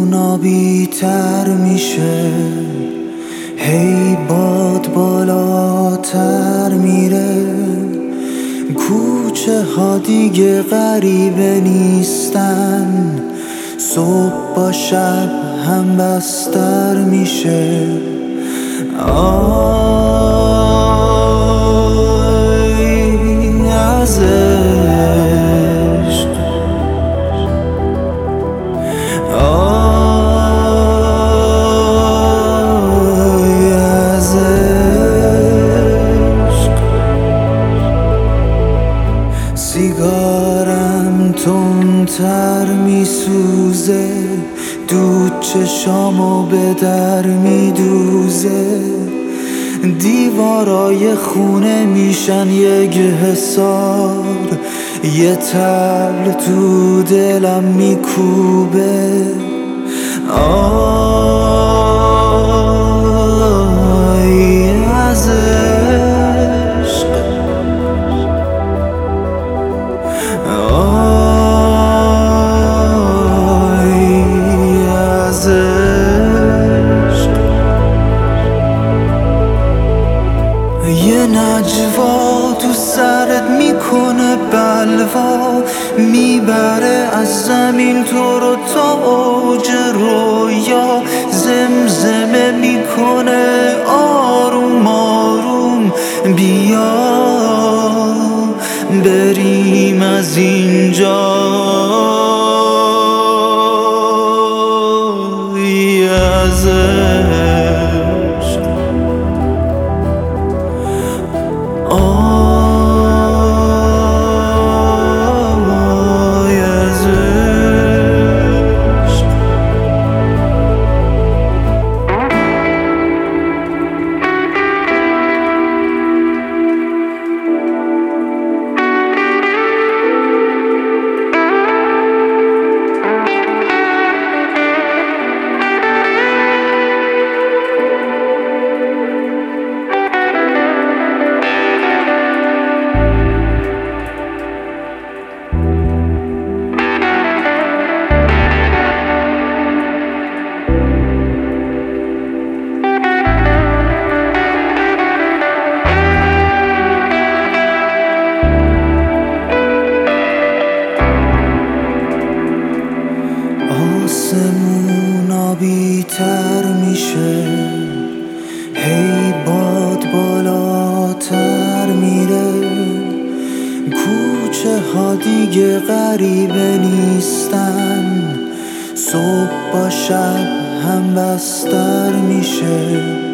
آسمون آبی تر میشه، هی باد بالاتر میره. کوچه ها دیگه غریبه نیستن، صبح با شب هم بستر میشه. آی از عشق، آی از عشق. سیگارم تندتر میسوزه، دود چشامو به در میدوزه. دیوارای خونه میشن یک حصار، یه طبل تو دلم میکوبه. آی از عشق، آی از عشق. یه نجوا تو سرت میکنه بلوا، میبره از زمین تو رو تا اوج رویا. زمزمه میکنه آروم آروم، بیا بریم از اینجا. از عشق، آی از عشق. آسمون آبی تر میشه، هی باد بالاتر میره. کوچه ها دیگه غریبه نیستن، صبح با شب هم بستر میشه.